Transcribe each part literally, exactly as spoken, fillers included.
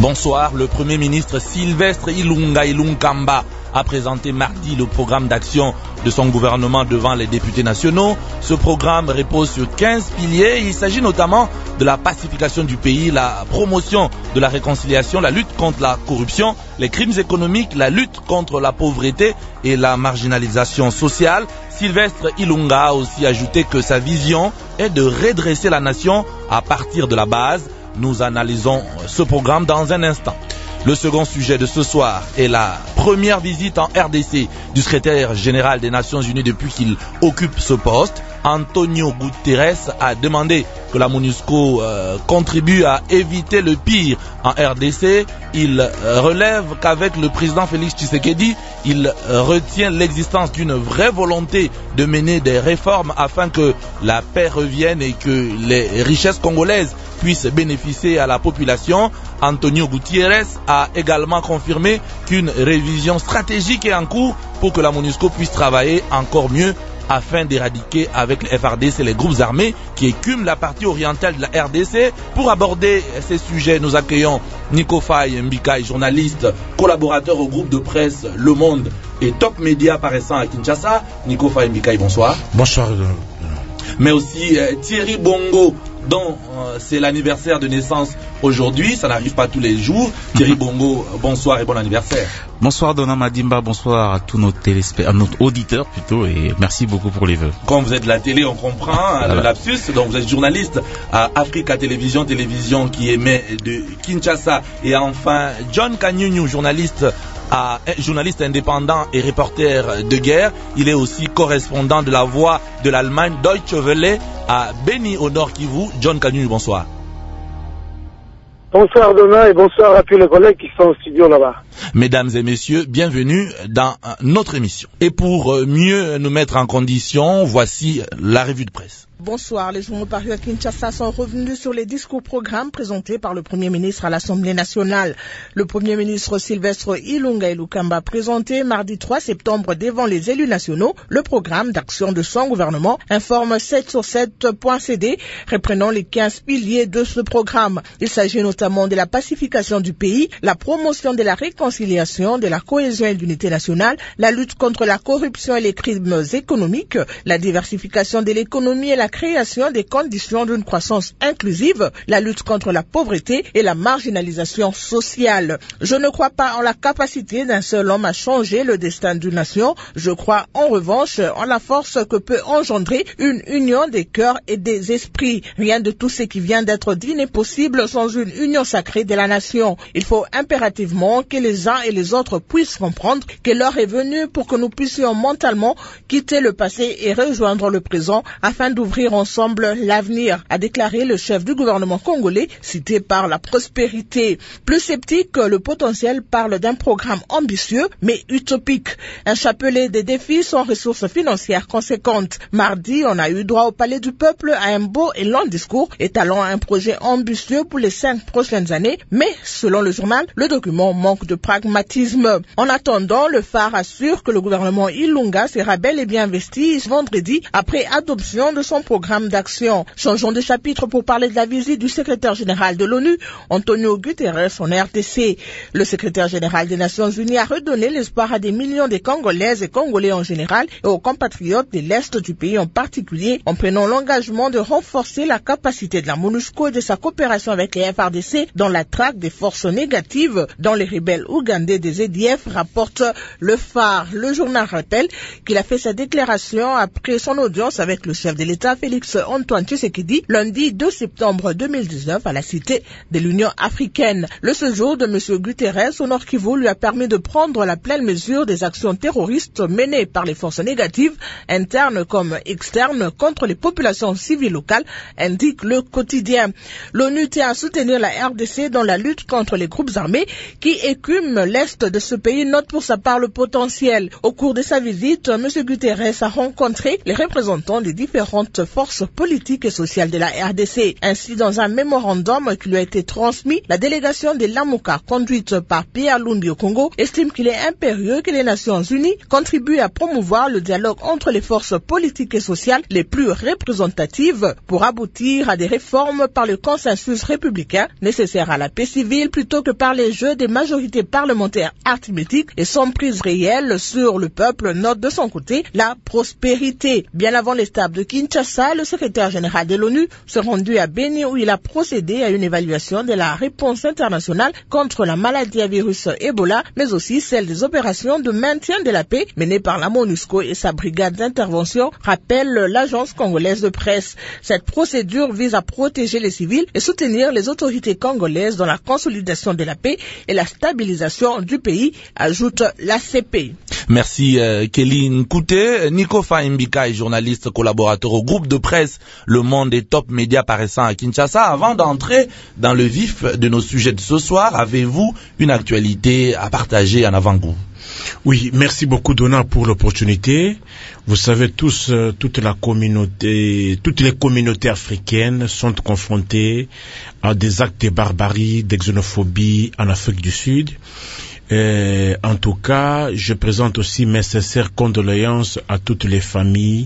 Bonsoir, le Premier ministre Sylvestre Ilunga Ilunkamba a présenté mardi le programme d'action de son gouvernement devant les députés nationaux. Ce programme repose sur quinze piliers. Il s'agit notamment de la pacification du pays, la promotion de la réconciliation, la lutte contre la corruption, les crimes économiques, la lutte contre la pauvreté et la marginalisation sociale. Sylvestre Ilunga a aussi ajouté que sa vision est de redresser la nation à partir de la base. Nous analysons ce programme dans un instant. Le second sujet de ce soir est la première visite en R D C du secrétaire général des Nations Unies depuis qu'il occupe ce poste. Antonio Guterres a demandé que la MONUSCO euh, contribue à éviter le pire en R D C. Il euh, relève qu'avec le président Félix Tshisekedi, il euh, retient l'existence d'une vraie volonté de mener des réformes afin que la paix revienne et que les richesses congolaises puissent bénéficier à la population. Antonio Guterres a également confirmé qu'une révision stratégique est en cours pour que la MONUSCO puisse travailler encore mieux afin d'éradiquer avec le F R D C les groupes armés qui écument la partie orientale de la R D C. Pour aborder ces sujets, nous accueillons Nico Faye Mbikai, journaliste, collaborateur au groupe de presse Le Monde et Top Média paraissant à Kinshasa. Nico Faye Mbikai, bonsoir. Bonsoir. Mais aussi euh, Thierry Bongo, dont euh, c'est l'anniversaire de naissance aujourd'hui, ça n'arrive pas tous les jours. Thierry Bongo, bonsoir et bon anniversaire. Bonsoir Dona Madimba, bonsoir à tous nos téléspectateurs, à nos auditeurs plutôt, et merci beaucoup pour les vœux. Quand vous êtes de la télé, on comprend hein, le lapsus, donc vous êtes journaliste à Africa Télévision, télévision qui émet de Kinshasa. Et enfin, John Kanyunyu, journaliste à, journaliste indépendant et reporter de guerre. Il est aussi correspondant de la Voix de l'Allemagne, Deutsche Welle, à Beni au Nord Kivu. John Kanyunyu, bonsoir. Bonsoir Dona et bonsoir à tous les collègues qui sont au studio là-bas. Mesdames et messieurs, bienvenue dans notre émission. Et pour mieux nous mettre en condition, voici la revue de presse. Bonsoir, les journaux parus à Kinshasa sont revenus sur les discours-programmes présentés par le Premier ministre à l'Assemblée nationale. Le Premier ministre Sylvestre Ilunga Ilunkamba a présenté mardi trois septembre devant les élus nationaux le programme d'action de son gouvernement, informe sept sur sept point c d, reprenant les quinze piliers de ce programme. Il s'agit notamment de la pacification du pays, la promotion de la réconciliation, de la cohésion et de l'unité nationale, la lutte contre la corruption et les crimes économiques, la diversification de l'économie et la création des conditions d'une croissance inclusive, la lutte contre la pauvreté et la marginalisation sociale. Je ne crois pas en la capacité d'un seul homme à changer le destin d'une nation. Je crois en revanche en la force que peut engendrer une union des cœurs et des esprits. Rien de tout ce qui vient d'être dit n'est possible sans une union sacrée de la nation. Il faut impérativement que les uns et les autres puissent comprendre que l'heure est venue pour que nous puissions mentalement quitter le passé et rejoindre le présent afin d'ouvrir ensemble l'avenir, a déclaré le chef du gouvernement congolais, cité par la prospérité. Plus sceptique, le potentiel parle d'un programme ambitieux mais utopique. Un chapelet de défis sans ressources financières conséquentes. Mardi, on a eu droit au Palais du Peuple à un beau et long discours étalant un projet ambitieux pour les cinq prochaines années, mais selon le journal, le document manque de pragmatisme. En attendant, le phare assure que le gouvernement Ilunga sera bel et bien investi vendredi après adoption de son programme d'action. Changeons de chapitre pour parler de la visite du secrétaire général de l'ONU, Antonio Guterres, en R D C. Le secrétaire général des Nations Unies a redonné l'espoir à des millions de Congolaises et Congolais en général et aux compatriotes de l'Est du pays en particulier, en prenant l'engagement de renforcer la capacité de la MONUSCO et de sa coopération avec les F R D C dans la traque des forces négatives dans les rebelles ougandais des E D F, rapporte le phare. Le journal rappelle qu'il a fait sa déclaration après son audience avec le chef de l'État Félix Antoine Tshisekedi lundi deux septembre deux mille dix-neuf à la Cité de l'Union africaine. Le séjour de M. Guterres au Nord Kivu lui a permis de prendre la pleine mesure des actions terroristes menées par les forces négatives, internes comme externes, contre les populations civiles locales, indique le quotidien. L'ONU tient à soutenir la R D C dans la lutte contre les groupes armés qui écument l'Est de ce pays, note pour sa part le potentiel. Au cours de sa visite, M. Guterres a rencontré les représentants des différentes diverses forces politiques et sociales de la R D C. Ainsi, dans un mémorandum qui lui a été transmis, la délégation de Lamuka, conduite par Pierre Lumbi au Congo, estime qu'il est impérieux que les Nations Unies contribuent à promouvoir le dialogue entre les forces politiques et sociales les plus représentatives pour aboutir à des réformes par le consensus républicain nécessaire à la paix civile plutôt que par les jeux des majorités parlementaires arithmétiques et sans prise réelle sur le peuple, note de son côté la prospérité. Bien avant les tables de Kinshasa, le secrétaire général de l'ONU s'est rendu à Béni où il a procédé à une évaluation de la réponse internationale contre la maladie à virus Ebola, mais aussi celle des opérations de maintien de la paix menées par la MONUSCO et sa brigade d'intervention, rappelle l'agence congolaise de presse. Cette procédure vise à protéger les civils et soutenir les autorités congolaises dans la consolidation de la paix et la stabilisation du pays, ajoute l'A C P. Merci euh, Kelly Nkouté. Nico Faimbika est journaliste collaborateur au groupe de presse Le Monde et Top Média paraissant à Kinshasa. Avant d'entrer dans le vif de nos sujets de ce soir, avez-vous une actualité à partager en avant-goût? Oui, merci beaucoup Donna pour l'opportunité. Vous savez tous, euh, toute la communauté, toutes les communautés africaines sont confrontées à des actes de barbarie, de xénophobie en Afrique du Sud. Euh, en tout cas, je présente aussi mes sincères condoléances à toutes les familles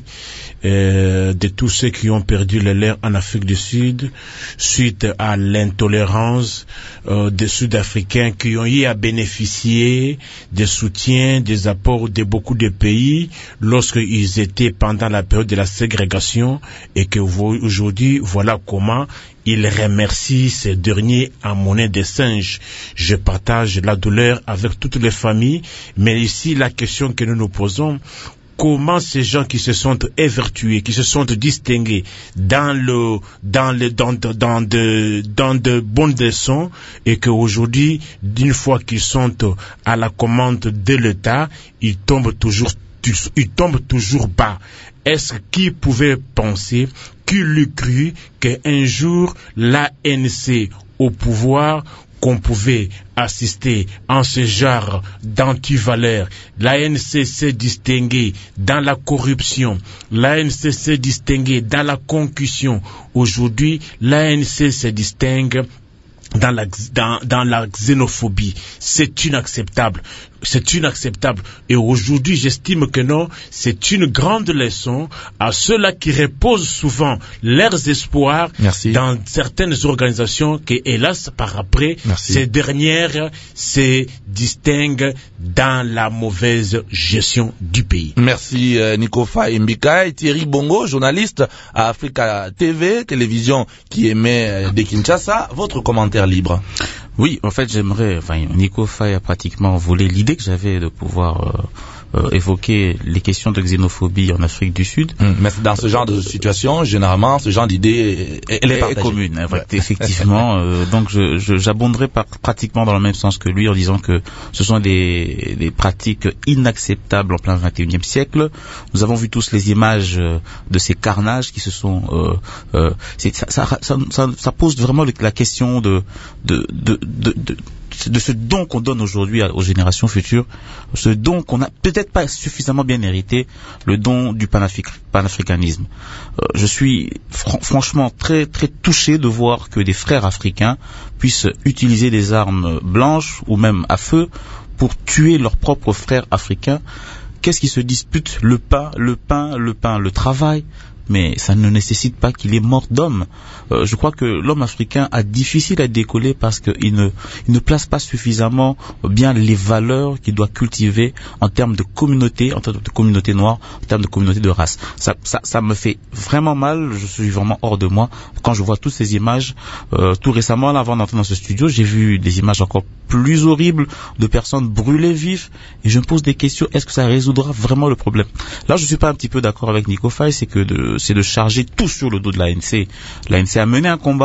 euh, de tous ceux qui ont perdu le leur en Afrique du Sud suite à l'intolérance euh, des Sud-Africains qui ont eu à bénéficier des soutiens, des apports de beaucoup de pays lorsqu'ils étaient pendant la période de la ségrégation et que aujourd'hui, voilà comment il remercie ces derniers en monnaie de singe. Je partage la douleur avec toutes les familles, mais ici la question que nous nous posons, comment ces gens qui se sont évertués, qui se sont distingués dans le, dans le, dans, dans de, dans de bonnes leçons et qu'aujourd'hui, d'une fois qu'ils sont à la commande de l'État, ils tombent toujours, ils tombent toujours bas. Est-ce qui pouvait penser, qui l'eût cru qu'un jour l'A N C au pouvoir, qu'on pouvait assister en ce genre d'antivaleurs. L'A N C s'est distingué dans la corruption. L'A N C s'est distingué dans la concussion. Aujourd'hui, l'A N C se distingue dans la, dans, dans la xénophobie. C'est inacceptable. C'est inacceptable. Et aujourd'hui, j'estime que non, c'est une grande leçon à ceux-là qui reposent souvent leurs espoirs Merci. Dans certaines organisations qui, hélas, par après, Merci. Ces dernières se distinguent dans la mauvaise gestion du pays. Merci euh, Nico Faimbika et Thierry Bongo, journaliste à Africa T V, télévision qui émet euh, de Kinshasa. Votre commentaire libre. Oui, en fait, j'aimerais, enfin, Nico Fay a pratiquement volé l'idée que j'avais de pouvoir euh, euh, évoquer les questions de xénophobie en Afrique du Sud. Mmh, mais dans ce genre de situation, généralement, ce genre d'idée, elle est, est commune, hein, ouais. Effectivement. euh, donc, je, je, j'abonderai par, pratiquement dans le même sens que lui en disant que ce sont des, des pratiques inacceptables en plein vingt et unième siècle. Nous avons vu tous les images euh, de ces carnages qui se sont... Euh, euh, c'est, ça, ça, ça, ça, ça pose vraiment la question de... de, de De, de, de ce don qu'on donne aujourd'hui aux générations futures, ce don qu'on n'a peut-être pas suffisamment bien hérité, le don du panafric- panafricanisme. Euh, je suis fr- franchement très très touché de voir que des frères africains puissent utiliser des armes blanches ou même à feu pour tuer leurs propres frères africains. Qu'est-ce qui se dispute? Le pain, le pain, le pain, le travail. Mais ça ne nécessite pas qu'il est mort d'homme. Euh, je crois que l'homme africain a difficile à décoller parce qu'il ne, il ne place pas suffisamment bien les valeurs qu'il doit cultiver en termes de communauté, en termes de communauté noire, en termes de communauté de race. Ça, ça, ça me fait vraiment mal. Je suis vraiment hors de moi quand je vois toutes ces images. Euh, tout récemment, là, avant d'entrer dans ce studio, j'ai vu des images encore plus horribles de personnes brûlées vives et je me pose des questions. Est-ce que ça résoudra vraiment le problème? Là, je suis pas un petit peu d'accord avec Nico Fay, c'est que de c'est de charger tout sur le dos de l'A N C. L'A N C a mené un combat,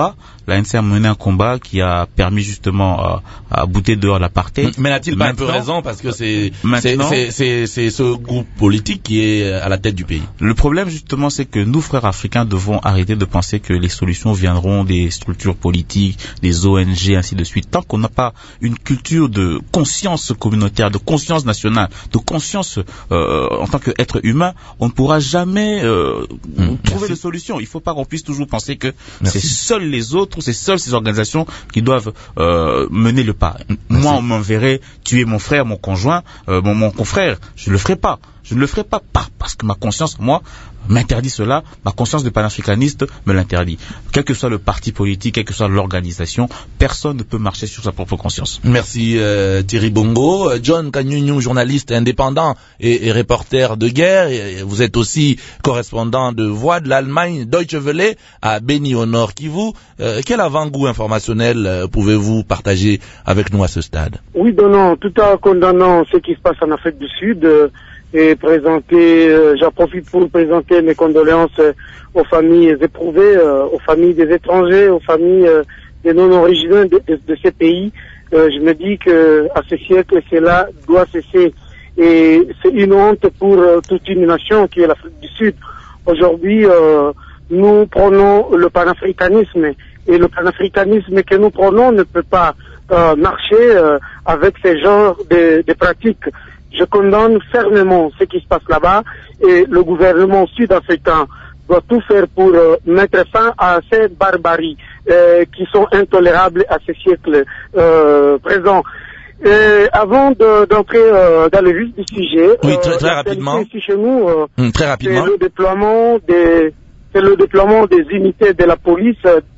la N C a mené un combat qui a permis justement à, à bouter dehors l'apartheid. Mais n'a-t-il pas un peu raison parce que c'est c'est c'est c'est ce groupe politique qui est à la tête du pays. Le problème justement, c'est que nous, frères africains, devons arrêter de penser que les solutions viendront des structures politiques, des O N G, ainsi de suite. Tant qu'on n'a pas une culture de conscience communautaire, de conscience nationale, de conscience euh, en tant qu'être humain, on ne pourra jamais euh, mmh, trouver de solution. Il ne faut pas qu'on puisse toujours penser que c'est seuls les autres, c'est seules ces organisations qui doivent euh, mener le pas. Merci. Moi, on m'enverrait tuer mon frère, mon conjoint, euh, mon, mon confrère. Je ne le ferai pas. Je ne le ferai pas, pas parce que ma conscience, moi, m'interdit cela. Ma conscience de panafricaniste me l'interdit. Quel que soit le parti politique, quelle que soit l'organisation, personne ne peut marcher sur sa propre conscience. Merci euh, Thierry Bongo. John Kanyunyu, journaliste indépendant et, et reporter de guerre. Et vous êtes aussi correspondant de Voix de l'Allemagne, Deutsche Welle, à Beni au Nord Kivu. Euh, quel avant-goût informationnel euh, pouvez-vous partager avec nous à ce stade? Oui, non, tout en condamnant ce qui se passe en Afrique du Sud, euh, et présenter, euh, j'en profite pour présenter mes condoléances euh, aux familles éprouvées, euh, aux familles des étrangers, aux familles euh, des non-originaires de, de, de ces pays. Euh, je me dis que à ce siècle, cela doit cesser. Et c'est une honte pour euh, toute une nation qui est l'Afrique du Sud. Aujourd'hui, euh, nous prenons le panafricanisme, et le panafricanisme que nous prenons ne peut pas euh, marcher euh, avec ces genres de, de pratiques. Je condamne fermement ce qui se passe là-bas, et le gouvernement sud-africain doit tout faire pour euh, mettre fin à ces barbaries euh, qui sont intolérables à ce siècle euh, présent. Et avant de, d'entrer euh, dans le vif du sujet, oui, très, très euh, rapidement, ici chez nous, euh, mmh, très rapidement, c'est le déploiement des, c'est le déploiement des unités de la police,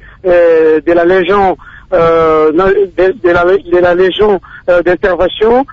euh, de la légion, euh, de, de, la, de la légion euh, d'intervention.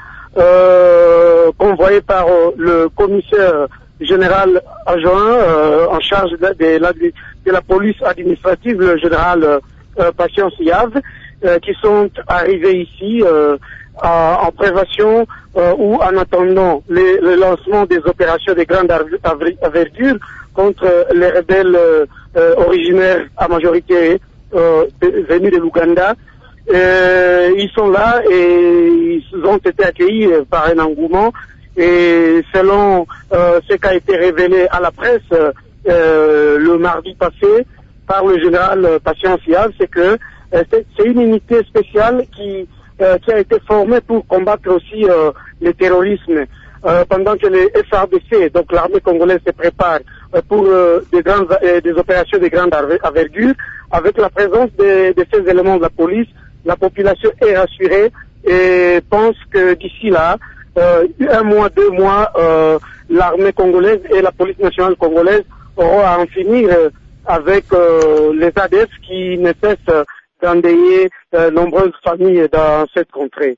Euh, convoyé par euh, le commissaire général adjoint euh, en charge de, de, la, de la police administrative, le général euh, Patience Yave, euh, qui sont arrivés ici euh, à, en prévention euh, ou en attendant les, le lancement des opérations de grande envergure contre les rebelles euh, originaires à majorité euh, venus de l'Ouganda. Euh, ils sont là et ils ont été accueillis par un engouement, et selon euh, ce qui a été révélé à la presse euh, le mardi passé par le général Patience Yave, c'est que euh, c'est, c'est une unité spéciale qui, euh, qui a été formée pour combattre aussi euh, le terrorisme, euh, pendant que les F A R D C, donc l'armée congolaise, se prépare euh, pour euh, des, grandes, euh, des opérations de grande envergure. Avec la présence de, de ces éléments de la police, la population est rassurée et pense que d'ici là, euh, un mois, deux mois, euh, l'armée congolaise et la police nationale congolaise auront à en finir euh, avec euh, les A D F qui ne cessent d'endeuiller euh, nombreuses familles dans cette contrée.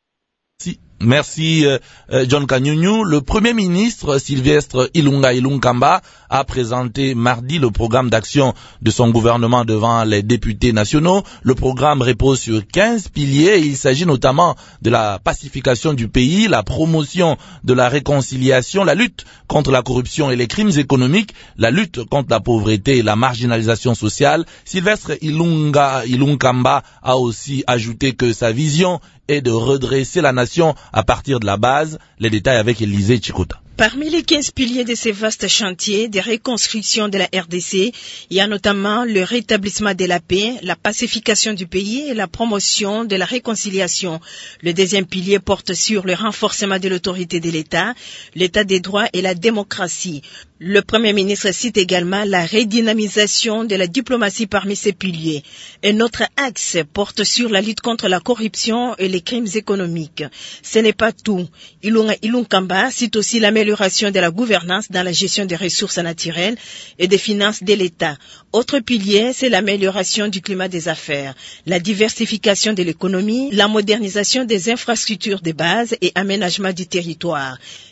Si. Merci euh, John Kanyunyu. Le Premier ministre Sylvestre Ilunga Ilunkamba a présenté mardi le programme d'action de son gouvernement devant les députés nationaux. Le programme repose sur quinze piliers. Il s'agit notamment de la pacification du pays, la promotion de la réconciliation, la lutte contre la corruption et les crimes économiques, la lutte contre la pauvreté et la marginalisation sociale. Sylvestre Ilunga Ilunkamba a aussi ajouté que sa vision est de redresser la nation à partir de la base. Les détails avec Élisée Chikota. Parmi les quinze piliers de ces vastes chantiers de reconstruction de la R D C, il y a notamment le rétablissement de la paix, la pacification du pays et la promotion de la réconciliation. Le deuxième pilier porte sur le renforcement de l'autorité de l'État, l'État des droits et la démocratie. Le Premier ministre cite également la redynamisation de la diplomatie parmi ces piliers. Un autre axe porte sur la lutte contre la corruption et les crimes économiques. Ce n'est pas tout. Ilunga Ilunkamba cite aussi l'amélioration de la gouvernance dans la gestion des ressources naturelles et des finances de l'État. Autre pilier, c'est l'amélioration du climat des affaires, la diversification de l'économie, la modernisation des infrastructures de base et aménagement du territoire.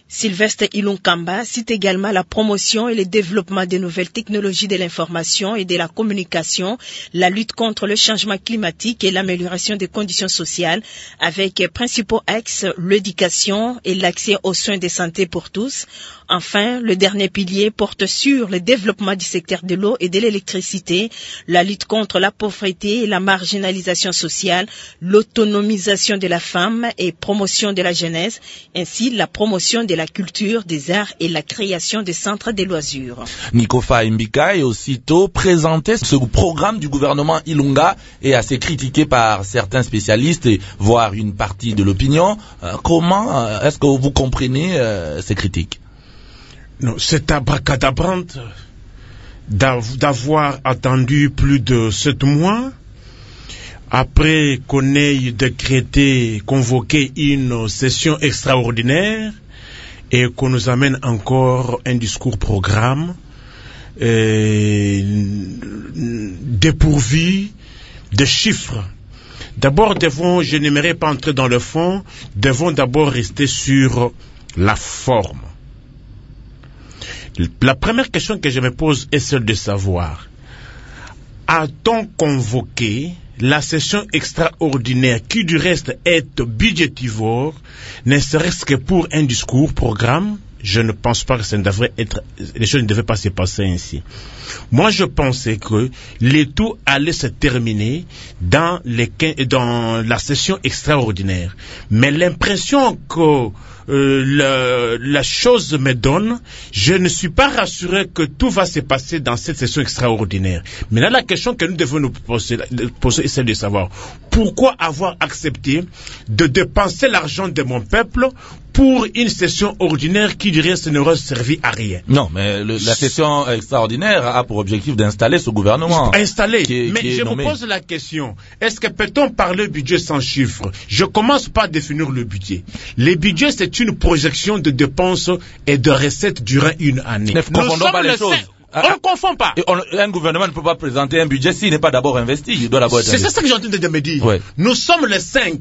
Sylvestre Ilunkamba cite également la promotion et le développement des nouvelles technologies de l'information et de la communication, la lutte contre le changement climatique et l'amélioration des conditions sociales, avec principaux axes l'éducation et l'accès aux soins de santé pour tous. Enfin, le dernier pilier porte sur le développement du secteur de l'eau et de l'électricité, la lutte contre la pauvreté et la marginalisation sociale, l'autonomisation de la femme et promotion de la jeunesse, ainsi la promotion de la culture, des arts et la création des centres de loisirs. Nico Faye-Mbikai aussitôt présenté ce programme du gouvernement Ilunga est assez critiqué par certains spécialistes et voire une partie de l'opinion. Euh, comment euh, est-ce que vous comprenez euh, ces critiques? Non, c'est abracadabrante d'avoir attendu plus de sept mois après qu'on ait décrété, convoqué une session extraordinaire et qu'on nous amène encore un discours programme euh, dépourvu de chiffres. D'abord, devons, je n'aimerais pas entrer dans le fond, devons d'abord rester sur la forme. La première question que je me pose est celle de savoir, a-t-on convoqué la session extraordinaire qui du reste est budgétivore, ne serait-ce que pour un discours, programme? Je ne pense pas que ça ne devrait être, les choses ne devaient pas se passer ainsi. Moi, je pensais que les tout allait se terminer dans les, dans la session extraordinaire. Mais l'impression que euh, la, la chose me donne, je ne suis pas rassuré que tout va se passer dans cette session extraordinaire. Mais là, la question que nous devons nous poser, poser est celle de savoir pourquoi avoir accepté de dépenser l'argent de mon peuple pour une session ordinaire qui, du reste, n'aurait servi à rien. Non, mais le, la session extraordinaire a pour objectif d'installer ce gouvernement. Installer. Qui est, mais qui est je nommé. me pose la question, est-ce que peut-on parler budget sans chiffres? Je commence par définir le budget. Le budget, c'est une projection de dépenses et de recettes durant une année. Ne confondons pas les choses. On ne confond pas. Et on, un gouvernement ne peut pas présenter un budget s'il n'est pas d'abord investi. Il doit d'abord être C'est investi. ça que j'ai en train de me dire. Ouais. Nous sommes le cinq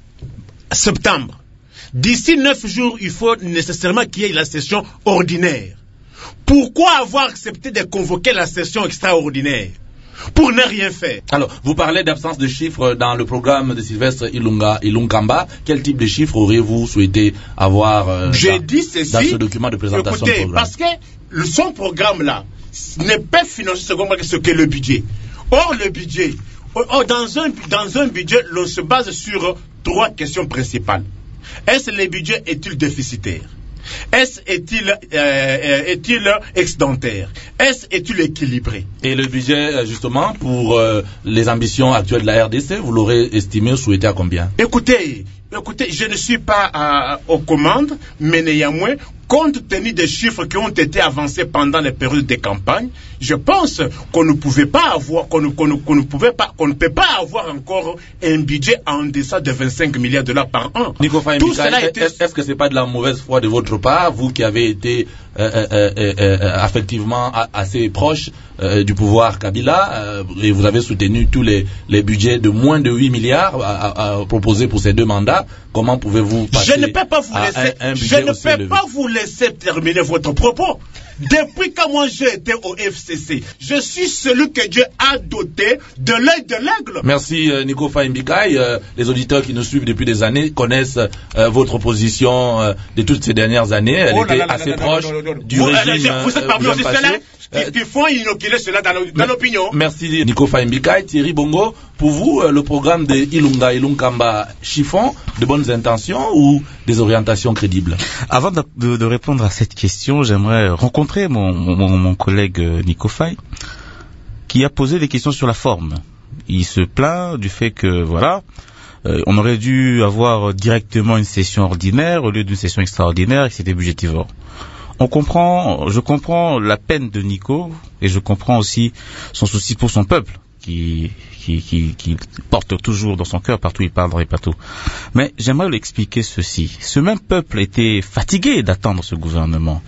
septembre. D'ici neuf jours, il faut nécessairement qu'il y ait la session ordinaire. Pourquoi avoir accepté de convoquer la session extraordinaire? Pour ne rien faire. Alors, vous parlez d'absence de chiffres dans le programme de Sylvestre Ilunga, Ilunkamba. Quel type de chiffres auriez-vous souhaité avoir euh, J'ai dans, dit ceci, dans ce document de présentation écoutez, de programme? parce que le, son programme-là n'est pas financé selon ce qu'est le budget. Or, le budget, or, dans, un, dans un budget, l'on se base sur trois questions principales. Est-ce que le budget est-il déficitaire? Est-ce est-il euh, est-il excédentaire? Est-ce est-il équilibré? Et le budget, justement, pour euh, les ambitions actuelles de la R D C, vous l'aurez estimé ou souhaité à combien? Écoutez, écoutez, je ne suis pas à, aux commandes, mais néanmoins, compte tenu des chiffres qui ont été avancés pendant les périodes de campagne, je pense qu'on ne pouvait pas avoir, qu'on ne, qu'on ne, qu'on ne pouvait pas, qu'on ne peut pas avoir encore un budget en deçà de vingt-cinq milliards de dollars par an. Nico Faye-Mbikai, était... est-ce, est-ce que c'est pas de la mauvaise foi de votre part, vous qui avez été euh, euh, euh, euh, effectivement assez proche euh, du pouvoir Kabila, euh, et vous avez soutenu tous les, les budgets de moins de huit milliards à, à, à proposés pour ces deux mandats? Comment pouvez-vous passer Je ne peux pas vous laisser, un, un je ne peux élevé? pas vous laisser terminer votre propos. Depuis que moi j'ai été au F C C, je suis celui que Dieu a doté de l'œil de l'aigle. Merci euh, Nico Faye-Mbikai. Euh, les auditeurs qui nous suivent depuis des années connaissent euh, votre position euh, de toutes ces dernières années. Elle oh était là là assez là là proche non, non, non, non. du vous, régime. euh, vous êtes parmi euh, aussi ceux-là qui, qui font inoculer cela dans l'opinion. Merci Nico Faye-Mbikai. Thierry Bongo, pour vous, euh, le programme de Ilunga Ilunkamba chiffon, de bonnes intentions ou des orientations crédibles? Avant de, de, de répondre à cette question, j'aimerais rencontrer mon, mon, mon collègue Nico Faye, qui a posé des questions sur la forme. Il se plaint du fait que, voilà, euh, on aurait dû avoir directement une session ordinaire au lieu d'une session extraordinaire et que c'était budgétivore. On comprend, je comprends la peine de Nico et je comprends aussi son souci pour son peuple qui, qui, qui, qui porte toujours dans son cœur partout où il parle dans les plateaux. Mais j'aimerais lui expliquer ceci. Ce même peuple était fatigué d'attendre ce gouvernement.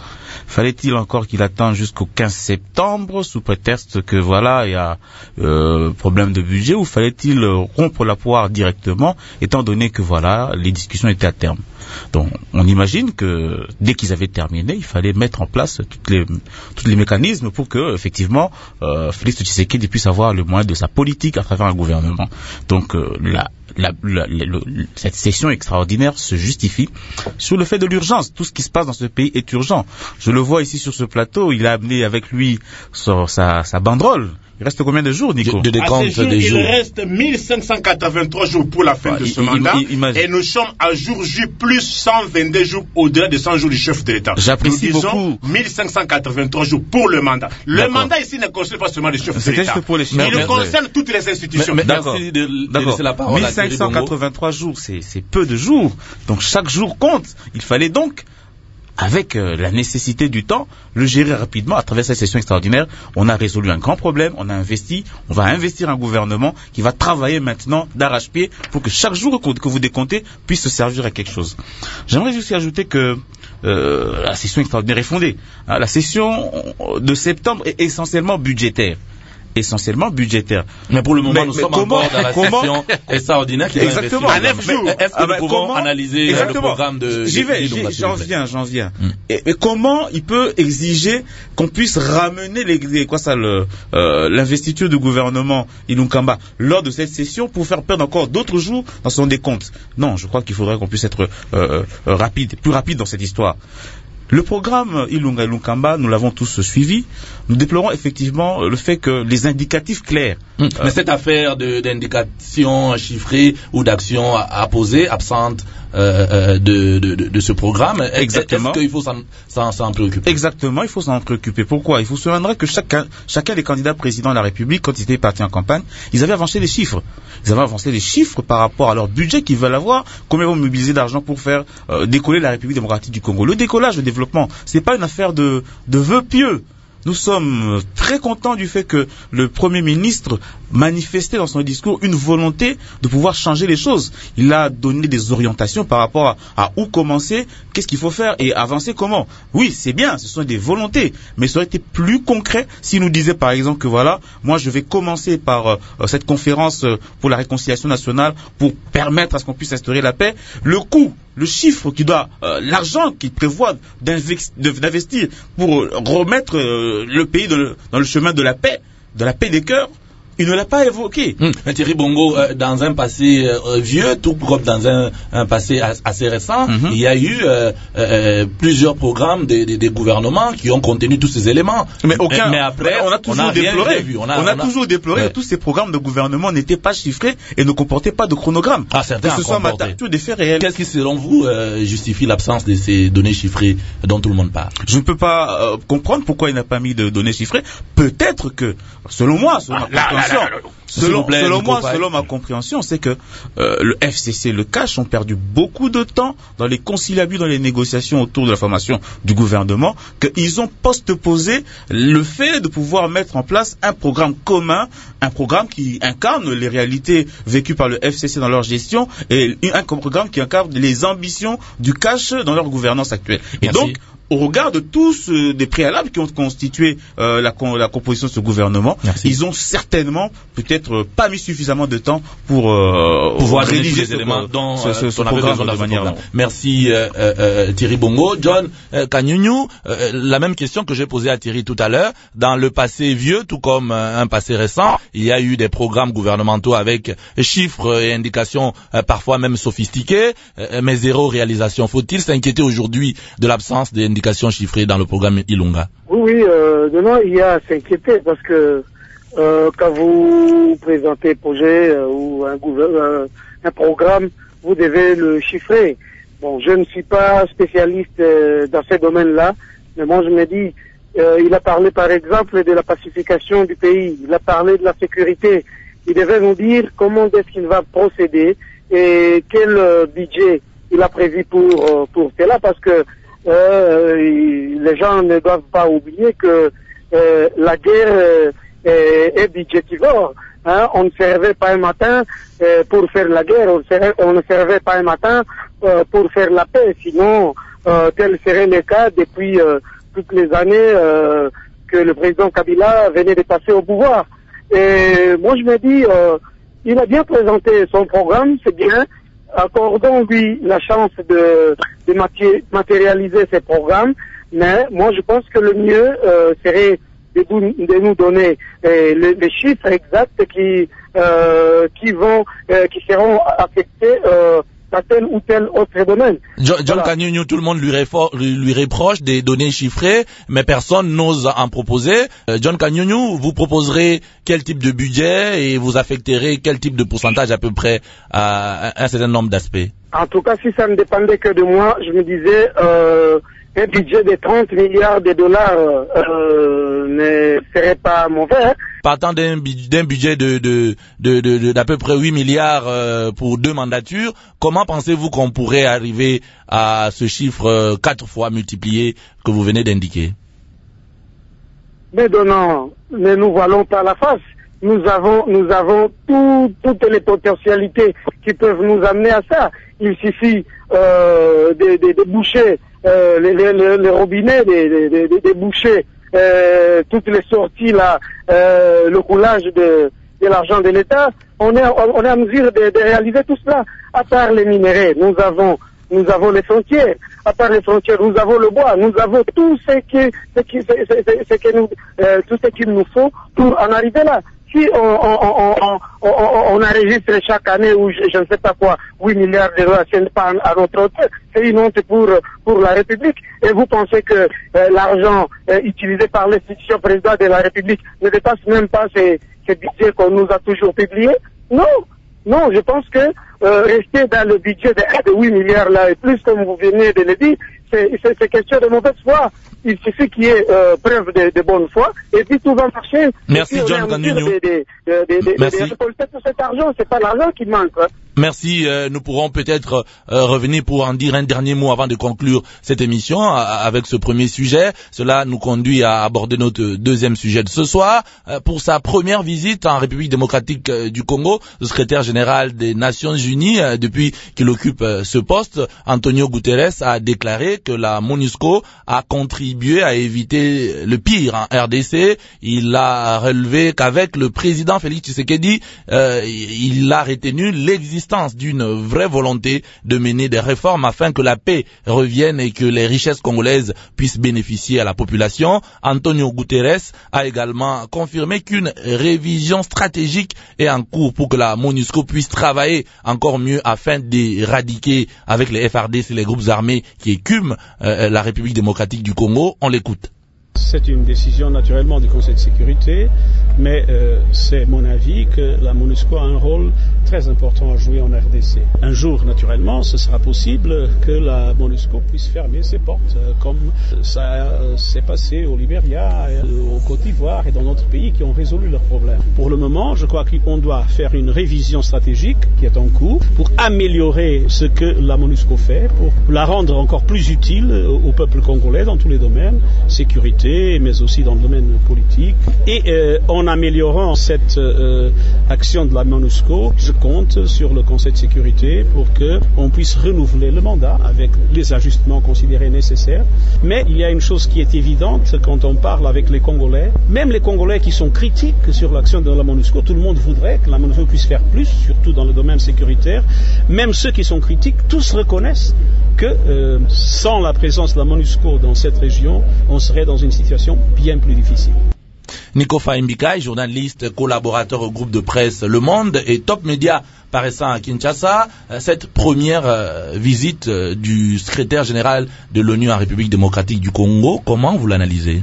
Fallait-il encore qu'il attende jusqu'au quinze septembre sous prétexte que voilà, il y a euh, problème de budget, ou fallait-il rompre la poire directement étant donné que voilà, les discussions étaient à terme? Donc, on imagine que dès qu'ils avaient terminé, il fallait mettre en place toutes les, tous les mécanismes pour que, effectivement, euh, Félix Tshisekedi puisse avoir le moyen de sa politique à travers un gouvernement. Donc, euh, la, la, la, la, la, cette session extraordinaire se justifie sur le fait de l'urgence. Tout ce qui se passe dans ce pays est urgent. Je le vois ici sur ce plateau, il a amené avec lui sa, sa, sa banderole. Il reste combien de jours, Nico? De, de décompte jours, des il jours. Il reste mille cinq cent quatre-vingt-trois jours pour la fin ah, de ce il, mandat. Il, il, il, et nous sommes à jour J plus cent vingt-deux jours au-delà de cent jours du chef de l'État. J'apprécie nous beaucoup. mille cinq cent quatre-vingt-trois jours pour le mandat. Le mandat ici ne concerne pas seulement le chef de l'État. Pour les il mais, concerne mais, toutes les institutions. Mais, mais, merci de, de laisser la parole. mille cinq cent quatre-vingt-trois jours, c'est, c'est peu de jours. Donc chaque jour compte. Il fallait donc, avec euh, la nécessité du temps, le gérer rapidement à travers cette session extraordinaire. On a résolu un grand problème, on a investi, on va investir un gouvernement qui va travailler maintenant d'arrache-pied pour que chaque jour que vous décomptez puisse se servir à quelque chose. J'aimerais aussi ajouter que euh, la session extraordinaire est fondée. Hein, la session de septembre est essentiellement budgétaire. essentiellement budgétaire. Mais pour le moment, mais, nous mais sommes comment, encore dans la comment, session extraordinaire qui exactement. va investir. Est-ce que ah ben, nous pouvons comment, analyser exactement. le programme de... J'y vais, j'y, j'en viens, j'en viens. Hmm. Et, et comment il peut exiger qu'on puisse ramener les, les quoi ça, le, euh, l'investiture du gouvernement Ilunkamba lors de cette session pour faire perdre encore d'autres jours dans son décompte? Non, je crois qu'il faudrait qu'on puisse être euh, euh, rapide, plus rapide dans cette histoire. Le programme Ilunga Ilunkamba, nous l'avons tous suivi. Nous déplorons effectivement le fait que les indicatifs clairs... Mmh. Euh, Mais cette affaire de, d'indications chiffrées ou d'actions apposées, absentes euh, de, de, de, de ce programme, exactement. Est-ce qu'il faut s'en, s'en, s'en préoccuper? Exactement, il faut s'en préoccuper. Pourquoi? Il faut se souvenir que chacun, chacun des candidats présidents de la République, quand ils étaient partis en campagne, ils avaient avancé des chiffres. Ils avaient avancé des chiffres par rapport à leur budget qu'ils veulent avoir, combien ils vont mobiliser d'argent pour faire euh, décoller la République démocratique du Congo. Le décollage, le développement, c'est pas une affaire de, de vœux pieux. Nous sommes très contents du fait que le Premier ministre manifestait dans son discours une volonté de pouvoir changer les choses. Il a donné des orientations par rapport à, à où commencer, qu'est-ce qu'il faut faire et avancer comment. Oui, c'est bien, ce sont des volontés, mais ça aurait été plus concret s'il nous disait par exemple que voilà, moi je vais commencer par euh, cette conférence pour la réconciliation nationale pour permettre à ce qu'on puisse instaurer la paix. Le coût, le chiffre qui doit, euh, l'argent qu'il prévoit d'investir pour remettre euh, le pays dans le, dans le chemin de la paix, de la paix des cœurs, il ne l'a pas évoqué. Mmh. Thierry Bongo, euh, dans un passé euh, vieux, tout comme dans un, un passé as, assez récent, mmh. il y a eu euh, euh, plusieurs programmes des, des, des gouvernements qui ont contenu tous ces éléments. Mais aucun. Mais après, on a toujours on a déploré. Vu. On a, on a, on a toujours déploré ouais. que tous ces programmes de gouvernement n'étaient pas chiffrés et ne comportaient pas de chronogramme. Ah, certains que ce soit mature des faits réels. Qu'est-ce qui, selon vous, euh, justifie l'absence de ces données chiffrées dont tout le monde parle? Je ne peux pas euh, comprendre pourquoi il n'a pas mis de données chiffrées. Peut-être que, selon moi, selon ah, ma compréhension, Là, là, là, là. Selon, plaît, selon moi, Paille. selon ma compréhension, c'est que euh, le F C C, le Cash ont perdu beaucoup de temps dans les conciliabus, dans les négociations autour de la formation du gouvernement, qu'ils ont postposé le fait de pouvoir mettre en place un programme commun, un programme qui incarne les réalités vécues par le F C C dans leur gestion et un programme qui incarne les ambitions du Cash dans leur gouvernance actuelle. Et Merci. donc, au regard de tous euh, des préalables qui ont constitué euh, la, la composition de ce gouvernement, Merci. ils ont certainement peut-être pas mis suffisamment de temps pour euh, pouvoir rédiger les éléments dont ce, ce, ce programme de manière. Programme. Merci euh, euh, Thierry Bongo. John euh, Kanyunyu, euh, la même question que j'ai posée à Thierry tout à l'heure. Dans le passé vieux, tout comme euh, un passé récent, il y a eu des programmes gouvernementaux avec chiffres et indications euh, parfois même sophistiqués, euh, mais zéro réalisation. Faut-il s'inquiéter aujourd'hui de l'absence des indications chiffrées dans le programme Ilunga? Oui, oui, euh, non, il y a à s'inquiéter parce que euh, quand vous présentez un projet euh, ou un, euh, un programme, vous devez le chiffrer. Bon, je ne suis pas spécialiste euh, dans ces domaines-là, mais moi je me dis, euh, il a parlé par exemple de la pacification du pays, il a parlé de la sécurité. Il devait nous dire comment est-ce qu'il va procéder et quel euh, budget il a prévu pour euh, pour cela, parce que Euh, les gens ne doivent pas oublier que euh, la guerre euh, est, est budgétivore. Hein? On ne servait pas un matin euh, pour faire la guerre, on, servait, on ne servait pas un matin euh, pour faire la paix. Sinon, euh, tel serait le cas depuis euh, toutes les années euh, que le président Kabila venait de passer au pouvoir. Et moi je me dis, euh, il a bien présenté son programme, c'est bien, accordons-lui la chance de, de maté- matérialiser ses programmes, mais moi je pense que le mieux euh, serait de, de nous donner euh, les, les chiffres exacts qui, euh, qui, vont, euh, qui seront affectés euh, à tel ou tel autre domaine. John, John Voilà. Kanyunyu, tout le monde lui, réfor- lui, lui reproche des données chiffrées, mais personne n'ose en proposer. Euh, John Kanyunyu, vous proposerez quel type de budget et vous affecterez quel type de pourcentage à peu près à un, un certain nombre d'aspects? En tout cas, si ça ne dépendait que de moi, je me disais euh, un budget de trente milliards de dollars euh, ne serait pas mauvais. Partant d'un, bu- d'un budget de, de, de, de, de- d'à peu près huit milliards euh, pour deux mandatures, comment pensez-vous qu'on pourrait arriver à ce chiffre euh, quatre fois multiplié que vous venez d'indiquer? Mais donnant, ne nous voilons pas la face. Nous avons, nous avons tout, toutes les potentialités qui peuvent nous amener à ça. Il suffit euh, de, de, de boucher euh, les, les, les, les robinets, de, de, de, de boucher euh, toutes les sorties là, euh, le coulage de, de l'argent de l'État. On est, on est en mesure de, de réaliser tout cela. À part les minéraux, nous avons, nous avons les frontières. À part les frontières, nous avons le bois, nous avons tout ce qui, ce qui, ce, ce, ce, ce que nous, euh, tout ce qu'il nous faut pour en arriver là. Si on, on, on, on, on, on enregistre chaque année, ou je, je ne sais pas quoi, huit milliards d'euros à notre hauteur, c'est une honte pour, pour la République. Et vous pensez que euh, l'argent euh, utilisé par l'institution présidente de la République ne dépasse même pas ces, ces budgets qu'on nous a toujours publiés? Non, non, je pense que euh, rester dans le budget de, de huit milliards là, et plus comme vous venez de le dire, c'est, c'est, c'est question de mauvaise foi. Il suffit qu'il y ait euh, preuve de, de bonne foi, et puis tout va marcher. Merci, John Kanyunyu. De, de, de, de, Merci. de récolter tout cet argent, c'est pas l'argent qui manque. Hein. Merci. Euh, nous pourrons peut-être euh, revenir pour en dire un dernier mot avant de conclure cette émission euh, avec ce premier sujet. Cela nous conduit à aborder notre deuxième sujet de ce soir. Euh, pour sa première visite en République démocratique euh, du Congo, le secrétaire général des Nations Unies, euh, depuis qu'il occupe euh, ce poste, Antonio Guterres, a déclaré que la MONUSCO a contribué à éviter le pire en R D C. Il a relevé qu'avec le président Félix Tshisekedi, euh, il a retenu l'existence d'une vraie volonté de mener des réformes afin que la paix revienne et que les richesses congolaises puissent bénéficier à la population. Antonio Guterres a également confirmé qu'une révision stratégique est en cours pour que la MONUSCO puisse travailler encore mieux afin d'éradiquer avec les F R D C les groupes armés qui écument euh, la République démocratique du Congo. On l'écoute. C'est une décision naturellement du Conseil de sécurité, mais euh, c'est mon avis que la MONUSCO a un rôle très important à jouer en R D C. Un jour, naturellement, ce sera possible que la MONUSCO puisse fermer ses portes, euh, comme ça euh, s'est passé au Libéria, euh, au Côte d'Ivoire et dans d'autres pays qui ont résolu leurs problèmes. Pour le moment, je crois qu'on doit faire une révision stratégique qui est en cours pour améliorer ce que la MONUSCO fait, pour la rendre encore plus utile au, au peuple congolais dans tous les domaines, sécurité, mais aussi dans le domaine politique. Et euh, en améliorant cette euh, action de la MONUSCO, je compte sur le Conseil de sécurité pour qu'on puisse renouveler le mandat avec les ajustements considérés nécessaires. Mais il y a une chose qui est évidente quand on parle avec les Congolais, même les Congolais qui sont critiques sur l'action de la MONUSCO, tout le monde voudrait que la MONUSCO puisse faire plus, surtout dans le domaine sécuritaire. Même ceux qui sont critiques, tous reconnaissent que euh, sans la présence de la MONUSCO dans cette région, on serait dans une situation bien plus difficile. Nico Fahimbikai, journaliste, collaborateur au groupe de presse Le Monde et Top Média paraissant à Kinshasa, cette première euh, visite euh, du secrétaire général de l'ONU en République démocratique du Congo, comment vous l'analysez?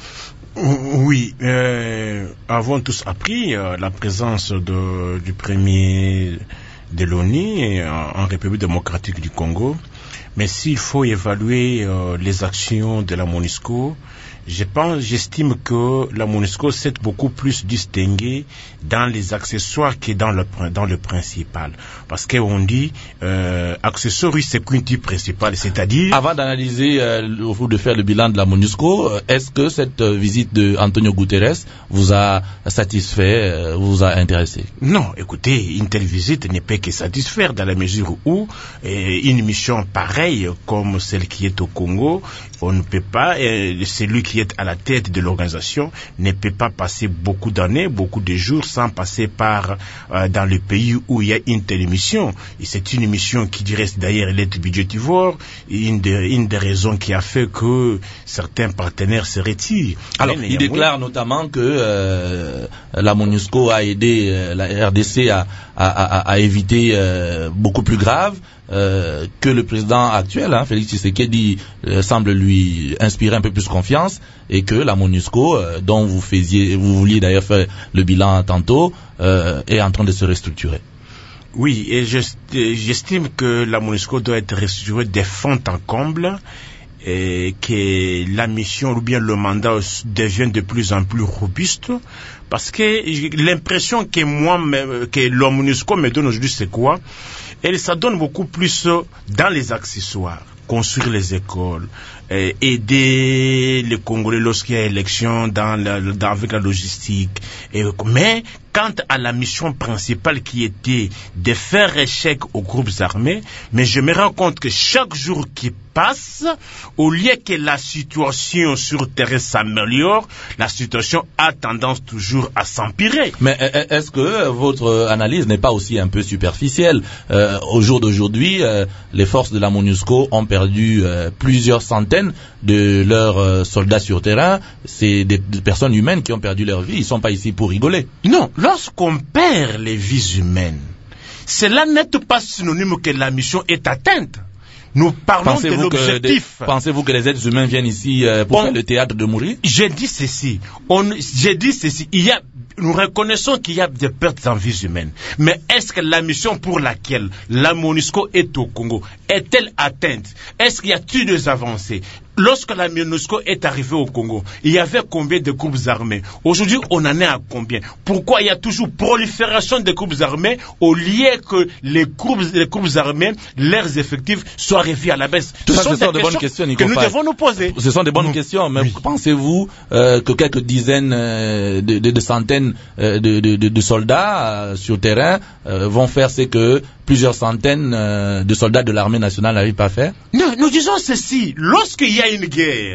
Oui, euh, avons tous appris euh, la présence de, du premier de l'ONU en, en République démocratique du Congo. Mais s'il faut évaluer euh, les actions de la MONUSCO, je pense, j'estime que la MONUSCO s'est beaucoup plus distinguée dans les accessoires que dans le dans le principal. Parce qu'on dit euh, accessoires, oui, c'est qu'une type principale, c'est-à-dire. Avant d'analyser euh, ou de faire le bilan de la MONUSCO, est-ce que cette euh, visite de Antonio Guterres vous a satisfait, euh, vous a intéressé? Non, écoutez, une telle visite ne peut que satisfaire dans la mesure où euh, une mission pareille comme celle qui est au Congo, on ne peut pas, euh, celui qui est à la tête de l'organisation ne peut pas passer beaucoup d'années, beaucoup de jours sans passer par euh, dans le pays où il y a une telle mission. Et c'est une mission qui reste d'ailleurs l'aide budgétivore, une, de, une des raisons qui a fait que certains partenaires se retirent. Alors, il déclare notamment que euh, la MONUSCO a aidé euh, la R D C à, à, à, à éviter euh, beaucoup plus grave. Euh, que le président actuel, hein, Félix Tshisekedi, euh, semble lui inspirer un peu plus confiance, et que la MONUSCO, euh, dont vous faisiez, vous vouliez d'ailleurs faire le bilan tantôt, euh, est en train de se restructurer. Oui, et j'estime que la MONUSCO doit être restructurée de fond en comble, et que la mission ou bien le mandat devient de plus en plus robuste, parce que l'impression que moi, que la MONUSCO me donne aujourd'hui, c'est quoi? Et ça donne beaucoup plus dans les accessoires, construire les écoles, euh, aider les Congolais lorsqu'il y a élection dans la, dans, avec la logistique. Et, mais quant à la mission principale qui était de faire échec aux groupes armés, mais je me rends compte que chaque jour qui passe, au lieu que la situation sur terrain s'améliore, la situation a tendance toujours à s'empirer. Mais est-ce que votre analyse n'est pas aussi un peu superficielle? euh, Au jour d'aujourd'hui, euh, les forces de la MONUSCO ont perdu euh, plusieurs centaines de leurs euh, soldats sur terrain. C'est des, des personnes humaines qui ont perdu leur vie. Ils ne sont pas ici pour rigoler. Non, lorsqu'on perd les vies humaines, cela n'est pas synonyme que la mission est atteinte. Nous parlons de l'objectif. Que pensez-vous que les êtres humains viennent ici euh, pour on, faire le théâtre de mourir? J'ai dit ceci. On, j'ai dit ceci. Il y a, nous reconnaissons qu'il y a des pertes en vies humaines. Mais est-ce que la mission pour laquelle la MONUSCO est au Congo est-elle atteinte? Est-ce qu'il y a-t-il des avancées? Lorsque la MONUSCO est arrivée au Congo, il y avait combien de groupes armés? Aujourd'hui, on en est à combien? Pourquoi il y a toujours prolifération des groupes armés au lieu que les groupes, les groupes armés, leurs effectifs soient revus à la baisse? Tout ça, ce sont de bonnes questions, Nico que nous devons nous poser. Ce sont des bonnes mmh. questions, mais oui. Pensez-vous euh, que quelques dizaines euh, de, de, de centaines euh, de, de, de soldats euh, sur terrain euh, vont faire ce que plusieurs centaines euh, de soldats de l'armée nationale n'arrivent pas à faire? Non, nous disons ceci. Lorsqu'il y a une guerre,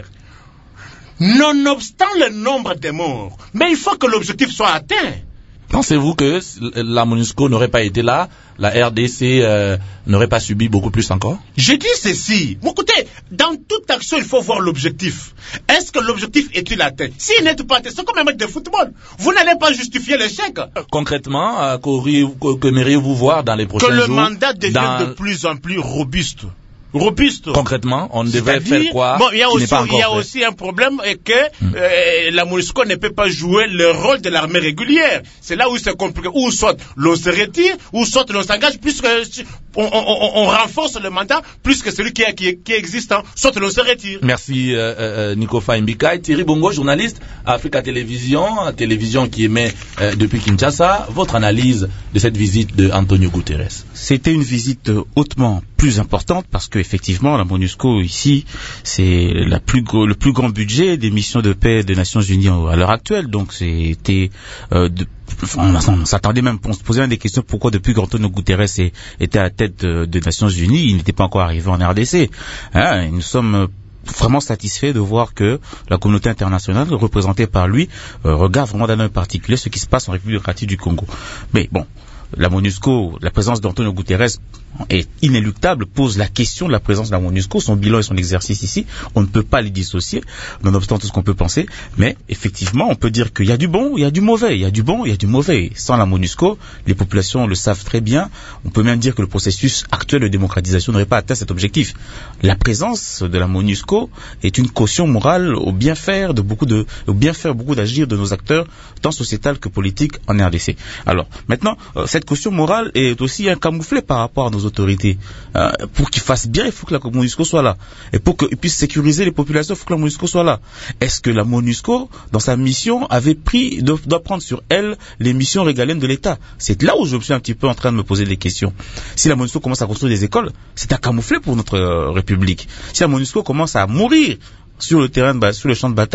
nonobstant le nombre de morts, mais il faut que l'objectif soit atteint. Pensez-vous que la MONUSCO n'aurait pas été là, la R D C euh, n'aurait pas subi beaucoup plus encore? Je dis ceci. Écoutez, dans toute action, il faut voir l'objectif. Est-ce que l'objectif est-il atteint? S'il n'est pas atteint, c'est comme un match de football. Vous n'allez pas justifier l'échec. Concrètement, euh, qu'aimeriez-vous voir dans les prochains jours? Que le mandat devienne dans... de plus en plus robuste. Robuste. Concrètement, on devait faire quoi? Bon, il y a, aussi, il y a fait. aussi un problème et que mm. euh, la MONUSCO ne peut pas jouer le rôle de l'armée régulière. C'est là où c'est compliqué. Ou soit l'on se retire, ou soit l'on s'engage, puisque on, on, on renforce le mandat plus que celui qui est, qui est, qui est existant, soit l'on se retire. Merci euh, euh, Nico Faimbikai. Thierry Bongo, journaliste à Africa Télévision, télévision qui émet euh, depuis Kinshasa. Votre analyse de cette visite de Antonio Guterres? C'était une visite hautement plus importante parce que effectivement la MONUSCO ici c'est la plus gros, le plus grand budget des missions de paix des Nations Unies à l'heure actuelle. Donc c'était euh, de, on, on s'attendait même, on se posait même des questions pourquoi depuis qu'Antonio Guterres est, était à la tête des Nations Unies, il n'était pas encore arrivé en R D C. Hein, nous sommes vraiment satisfait de voir que la communauté internationale représentée par lui euh, regarde vraiment d'un œil particulier ce qui se passe en République démocratique du Congo. Mais bon, la MONUSCO, la présence d'Antonio Guterres est inéluctable, pose la question de la présence de la MONUSCO, son bilan et son exercice ici, on ne peut pas les dissocier, nonobstant tout ce qu'on peut penser, mais effectivement, on peut dire qu'il y a du bon, il y a du mauvais, il y a du bon, il y a du mauvais. Sans la MONUSCO, les populations le savent très bien, on peut même dire que le processus actuel de démocratisation n'aurait pas atteint cet objectif. La présence de la MONUSCO est une caution morale au bien faire de beaucoup de, au bien faire beaucoup d'agir de nos acteurs, tant sociétal que politique en R D C. Alors, maintenant, euh, cette caution morale est aussi un camouflet par rapport à nos autorités. Euh, pour qu'ils fassent bien, il faut que la MONUSCO soit là. Et pour qu'ils puissent sécuriser les populations, il faut que la MONUSCO soit là. Est-ce que la MONUSCO, dans sa mission, avait pris, doit, doit prendre sur elle les missions régaliennes de l'État? C'est là où je suis un petit peu en train de me poser des questions. Si la MONUSCO commence à construire des écoles, c'est un camouflet pour notre euh, République. Si la MONUSCO commence à mourir sur le terrain, de, sur le champ de bataille,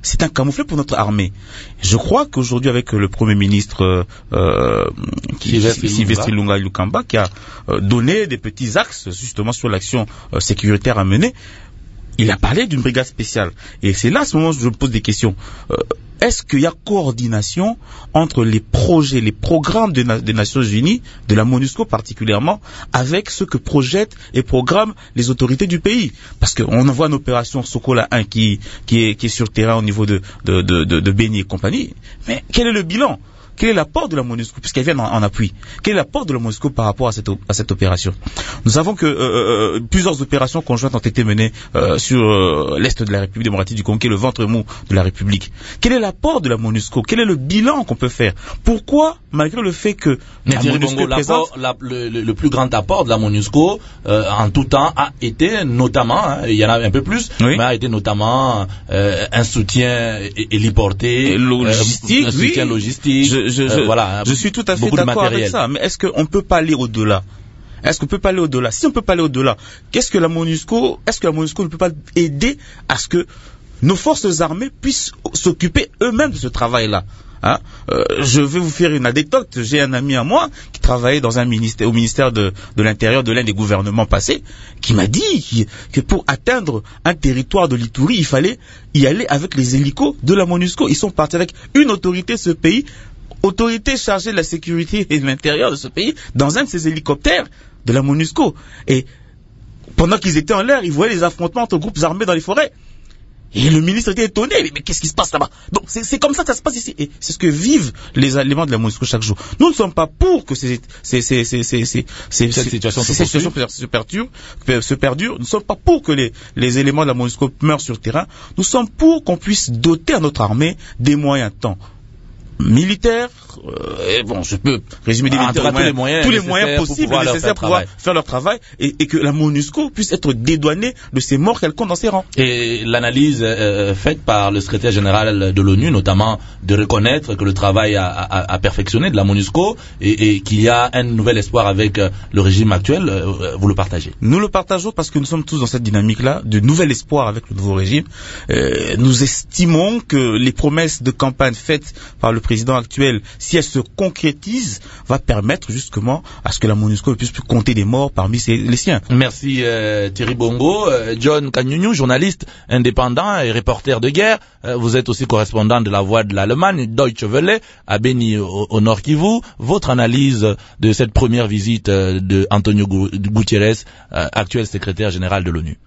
c'est un camouflet pour notre armée. Je crois qu'aujourd'hui, avec le Premier ministre euh, Sylvestre Ilunga Ilukamba, qui a euh, donné des petits axes justement sur l'action euh, sécuritaire à mener, il a parlé d'une brigade spéciale. Et c'est là, à ce moment, où je me pose des questions. Euh, est-ce qu'il y a coordination entre les projets, les programmes des, Na- des Nations Unies, de la MONUSCO particulièrement, avec ce que projettent et programment les autorités du pays? Parce qu'on envoie une opération Sokola un qui, qui, est, qui est sur le terrain au niveau de, de, de, de, de Beni et compagnie. Mais quel est le bilan? Quel est l'apport de la MONUSCO, puisqu'elle vient en, en appui? Quel est l'apport de la MONUSCO par rapport à cette, à cette opération? Nous savons que euh, euh, plusieurs opérations conjointes ont été menées euh, sur euh, l'Est de la République démocratique du Congo, qui est le ventre mou de la République. Quel est l'apport de la MONUSCO? Quel est le bilan qu'on peut faire? Pourquoi, malgré le fait que Mais la Thierry MONUSCO Bongo, est présente... la, le, le, le plus grand apport de la MONUSCO euh, en tout temps a été notamment, hein, il y en a un peu plus, oui. mais a été notamment euh, un soutien héliporté, logistique, euh, un soutien oui. logistique. Je, je, je, euh, voilà, je suis tout à fait d'accord avec ça, mais est-ce qu'on peut pas aller au-delà? Est-ce qu'on peut pas aller au-delà? Si on peut pas aller au-delà, qu'est-ce que la MONUSCO, est-ce que la MONUSCO ne peut pas aider à ce que nos forces armées puissent s'occuper eux-mêmes de ce travail-là? Hein, euh, je vais vous faire une anecdote. J'ai un ami à moi qui travaillait dans un ministère, au ministère de, de l'Intérieur de l'un des gouvernements passés, qui m'a dit que pour atteindre un territoire de l'Ituri, il fallait y aller avec les hélicos de la MONUSCO. Ils sont partis avec une autorité de ce pays, autorité chargée de la sécurité et de l'intérieur de ce pays, dans un de ces hélicoptères de la MONUSCO. Et pendant qu'ils étaient en l'air, ils voyaient les affrontements entre groupes armés dans les forêts. Et le ministre était étonné, mais, mais qu'est-ce qui se passe là-bas? Donc c'est, c'est comme ça que ça se passe ici. Et c'est ce que vivent les éléments de la MONUSCO chaque jour. Nous ne sommes pas pour que ces, ces, ces, ces, ces, ces, ces, cette situation ces, ces situations se perdurent, se perdurent. Nous ne sommes pas pour que les, les éléments de la MONUSCO meurent sur le terrain. Nous sommes pour qu'on puisse doter à notre armée des moyens tant militaires, euh, et bon, je peux résumer des ah, militaires, tous les moyens, tous les moyens possibles et nécessaires pour pouvoir faire leur travail, et, et que la MONUSCO puisse être dédouanée de ces morts qu'elle compte dans ses rangs. Et l'analyse euh, faite par le secrétaire général de l'ONU, notamment de reconnaître que le travail a, a, a perfectionné de la MONUSCO et, et qu'il y a un nouvel espoir avec euh, le régime actuel, euh, vous le partagez? Nous le partageons parce que nous sommes tous dans cette dynamique-là, de nouvel espoir avec le nouveau régime. Euh, nous estimons que les promesses de campagne faites par le président actuel, si elles se concrétisent, va permettre justement à ce que la MONUSCO ne puisse plus compter des morts parmi ses, les siens. Merci euh, Thierry Bongo. Euh, John Kanyunyu, journaliste indépendant et reporter de guerre. Euh, vous êtes aussi correspondant de la Voix de l'Allemagne, Deutsche Welle, à Beni au, au Nord Kivu. Votre analyse de cette première visite euh, de Antonio Guterres, euh, actuel secrétaire général de l'ONU?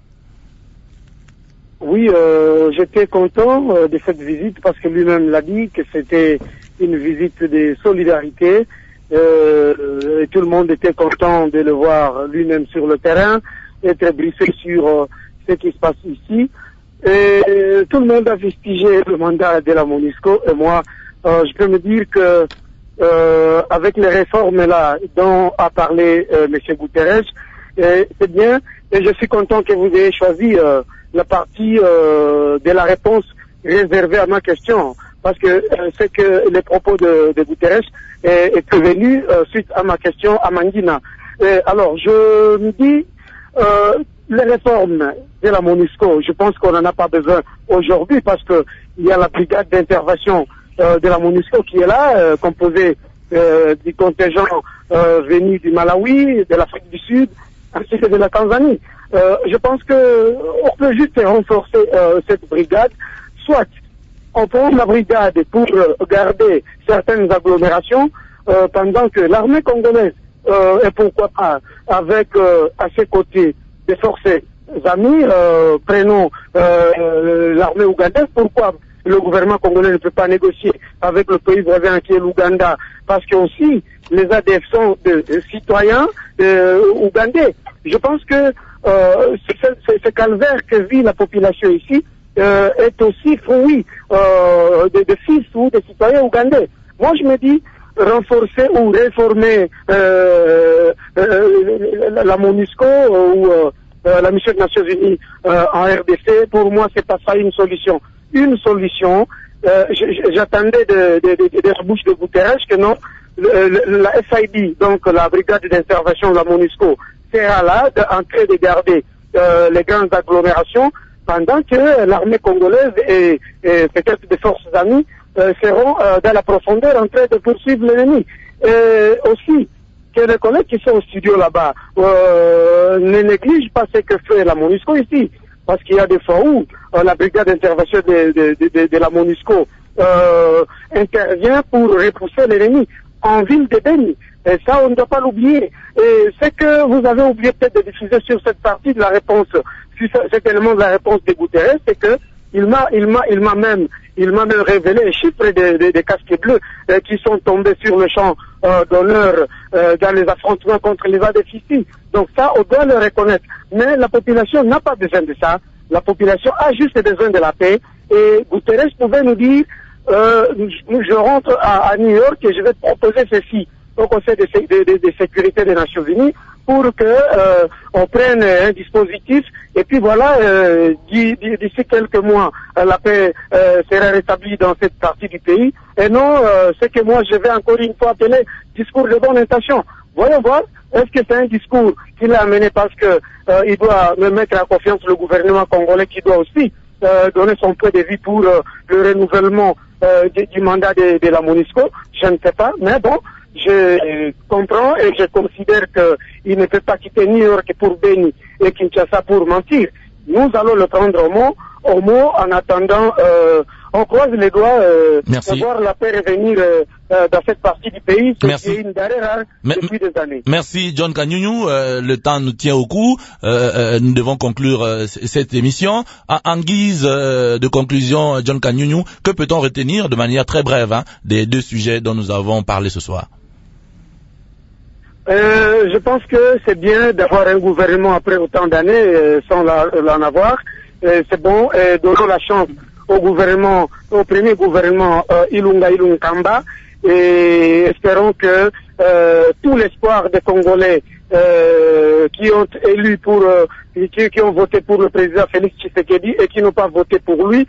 Oui, euh, j'étais content euh, de cette visite parce que lui-même l'a dit que c'était une visite de solidarité. Euh, et tout le monde était content de le voir lui-même sur le terrain, être briefé sur euh, ce qui se passe ici. Et euh, tout le monde a fustigé le mandat de la MONUSCO. Et moi, euh, je peux me dire que euh, avec les réformes là dont a parlé euh, M. Guterres, euh, c'est bien. Et je suis content que vous ayez choisi euh, la partie euh, de la réponse réservée à ma question, parce que euh, c'est que les propos de, de Guterres est, est prévenu euh, suite à ma question à Mangina. Et alors, je me dis, euh, les réformes de la MONUSCO, je pense qu'on n'en a pas besoin aujourd'hui, parce que il y a la brigade d'intervention euh, de la MONUSCO qui est là, euh, composée euh, du contingent euh, venu du Malawi, de l'Afrique du Sud, ainsi que de la Tanzanie. Euh, je pense que on peut juste renforcer euh, cette brigade, soit on prend la brigade pour euh, garder certaines agglomérations euh, pendant que l'armée congolaise, euh, et pourquoi pas avec euh, à ses côtés des forces amies, euh, prenons euh, l'armée ougandaise. Pourquoi le gouvernement congolais ne peut pas négocier avec le pays voisin qui est l'Ouganda? Parce que aussi les A D F sont de, de citoyens euh, ougandais. Je pense que euh, ce, ce, ce calvaire que vit la population ici euh, est aussi fruit euh, de, de fils ou de citoyens ougandais. Moi, je me dis renforcer ou réformer euh, euh, la, la MONUSCO ou euh, la mission des Nations Unies euh, en R D C. Pour moi, c'est pas ça une solution. Une solution. Euh, j'attendais de, de, de, de la bouche de Guterres que non, le, le, la F I D, donc la brigade d'intervention de la MONUSCO, sera là en train de garder euh, les grandes agglomérations pendant que l'armée congolaise et, et peut-être des forces amies euh, seront euh, dans la profondeur en train de poursuivre l'ennemi. Et aussi, que les collègues qui sont au studio là-bas euh, ne négligent pas ce que fait la MONUSCO ici, parce qu'il y a des fois où euh, la brigade d'intervention de, de, de, de, de la MONUSCO euh, intervient pour repousser l'ennemi en ville de Beni. Et ça, on ne doit pas l'oublier. Et ce que vous avez oublié peut-être de diffuser sur cette partie de la réponse, sur cet élément de la réponse de Guterres, c'est que il m'a, il m'a, il m'a même, il m'a même révélé les chiffres des, des, des casques bleus euh, qui sont tombés sur le champ euh, d'honneur euh, dans les affrontements contre les A D F ici. Donc ça, on doit le reconnaître. Mais la population n'a pas besoin de ça. La population a juste besoin de la paix. Et Guterres pouvait nous dire, euh, je rentre à, à New York et je vais proposer ceci au Conseil de, de, de, de sécurité des Nations Unies pour que euh, on prenne un dispositif et puis voilà, euh, d'ici quelques mois, euh, la paix euh, sera rétablie dans cette partie du pays. Et non, euh, ce que moi je vais encore une fois appeler discours de bonne intention. Voyons voir, est-ce que c'est un discours qu'il a amené parce que euh, il doit me mettre en confiance le gouvernement congolais qui doit aussi euh, donner son point de vue pour euh, le renouvellement euh, du, du mandat de, de la MONUSCO. Je ne sais pas, mais bon, je comprends et je considère qu'il ne peut pas quitter New York pour Beni et Kinshasa pour mentir. Nous allons le prendre au mot, au mot en attendant, euh, on croise les doigts euh, de voir la paix revenir euh, euh, dans cette partie du pays, ce qui est une denrée rare depuis des années. Merci John Kanyunyu, euh, le temps nous tient au cou, euh, euh, nous devons conclure euh, cette émission. En, en guise euh, de conclusion, John Kanyunyu, que peut-on retenir de manière très brève hein, des deux sujets dont nous avons parlé ce soir? Euh, je pense que c'est bien d'avoir un gouvernement après autant d'années euh, sans l'en avoir. Euh, c'est bon, et donnons la chance au gouvernement, au premier gouvernement euh, Ilunga Ilunkamba, et espérons que euh, tout l'espoir des Congolais euh, qui ont élu pour, euh, qui, qui ont voté pour le président Félix Tshisekedi et qui n'ont pas voté pour lui,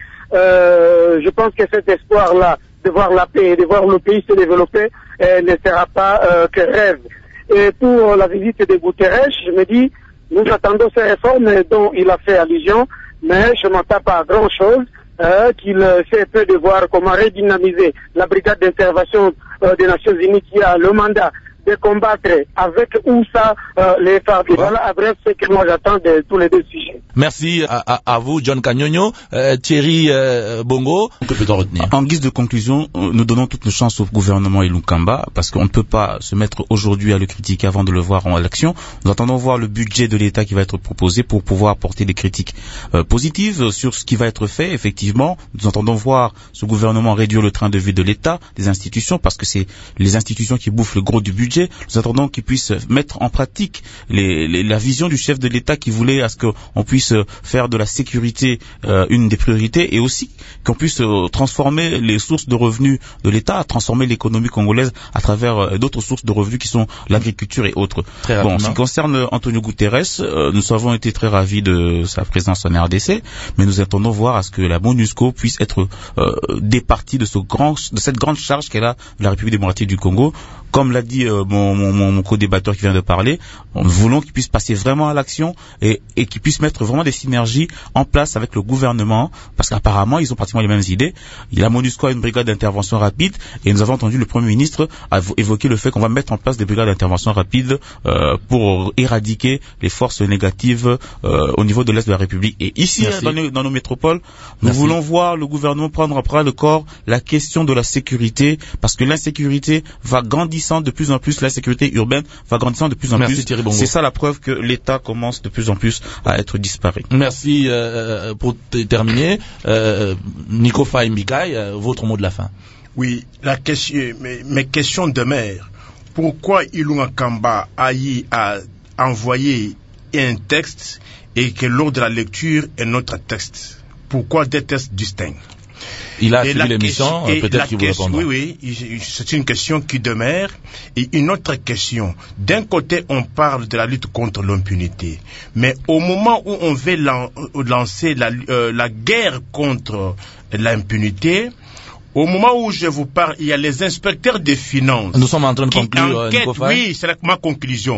euh, je pense que cet espoir-là de voir la paix et de voir le pays se développer euh, ne sera pas euh, que rêve. Et pour la visite de Guterres, je me dis, nous attendons ces réformes dont il a fait allusion, mais je ne m'attends pas à grand-chose, euh, qu'il fait peu de voir comment redynamiser la brigade d'intervention euh, des Nations Unies qui a le mandat de combattre avec ou ça euh, les F A R D. Voilà, à bref, ce que moi j'attends de tous les deux sujets. Merci à, à, à vous, John Kanyunyu. Euh, Thierry euh, Bongo, que peut-on retenir? En guise de conclusion, nous donnons toutes nos chances au gouvernement Ilunkamba, parce qu'on ne peut pas se mettre aujourd'hui à le critiquer avant de le voir en action. Nous attendons voir le budget de l'État qui va être proposé pour pouvoir apporter des critiques euh, positives sur ce qui va être fait. Effectivement, nous entendons voir ce gouvernement réduire le train de vie de l'État, des institutions, parce que c'est les institutions qui bouffent le gros du budget. Nous attendons qu'ils puissent mettre en pratique les, les, la vision du chef de l'État qui voulait à ce qu'on puisse faire de la sécurité euh, une des priorités, et aussi qu'on puisse euh, transformer les sources de revenus de l'État, transformer l'économie congolaise à travers euh, d'autres sources de revenus qui sont l'agriculture et autres. Très bon, en ce qui concerne Antonio Guterres, euh, nous avons été très ravis de sa présence en R D C, mais nous attendons voir à ce que la MONUSCO puisse être euh, départie de, ce grand, de cette grande charge qu'elle a de la République démocratique du Congo. Comme l'a dit euh, mon, mon, mon co-débatteur qui vient de parler, nous voulons qu'il puisse passer vraiment à l'action et, et qu'il puisse mettre vraiment des synergies en place avec le gouvernement, parce qu'apparemment ils ont pratiquement les mêmes idées. La MONUSCO a une brigade d'intervention rapide, et nous avons entendu le Premier ministre évoquer le fait qu'on va mettre en place des brigades d'intervention rapide euh, pour éradiquer les forces négatives euh, au niveau de l'Est de la République. Et ici, dans nos, dans nos métropoles, nous Merci. voulons voir le gouvernement prendre à bras le corps la question de la sécurité, parce que l'insécurité va grandissant de plus en plus, l'insécurité urbaine va grandissant de plus en Merci, plus. C'est ça la preuve que l'État commence de plus en plus à être disparu. Merci. Euh, pour terminer, euh, Nico Faye-Mbikai, euh, votre mot de la fin. Oui, la question, mes, mes questions demeurent. Pourquoi Ilunga Kamba a eu à envoyer un texte et que lors de la lecture un autre texte? Pourquoi deux textes distincts? Il a suivi l'émission, peut-être qu'il vous répondra. Oui, oui, c'est une question qui demeure. Et une autre question. D'un côté, on parle de la lutte contre l'impunité. Mais au moment où on veut lan- lancer la, euh, la guerre contre l'impunité, au moment où je vous parle, il y a les inspecteurs des finances. Nous sommes en train de conclure, enquêtent, oui, c'est ma conclusion,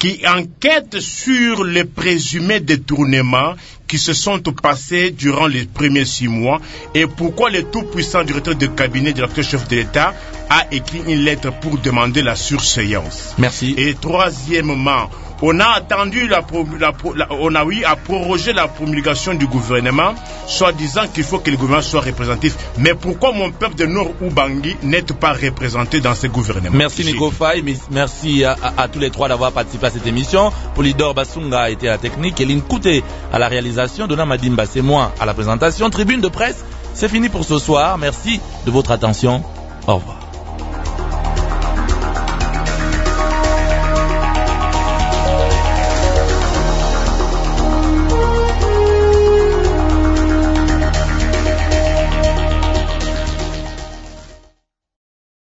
qui enquête sur les présumés détournements qui se sont passés durant les premiers six mois et pourquoi le tout-puissant directeur de cabinet de l'actuel chef de l'État a écrit une lettre pour demander la surséance. Merci. Et troisièmement, on a attendu la, la, la, on a eu à proroger la promulgation du gouvernement, soit disant qu'il faut que le gouvernement soit représentatif. Mais pourquoi mon peuple de Nord Ubangi n'est pas représenté dans ce gouvernement? Merci Nico Faye, merci à, à, à tous les trois d'avoir participé à cette émission. Polydor Basunga a été à la technique, Eline Kouté à la réalisation, Dona Madimba c'est moi à la présentation. Tribune de presse, c'est fini pour ce soir. Merci de votre attention. Au revoir.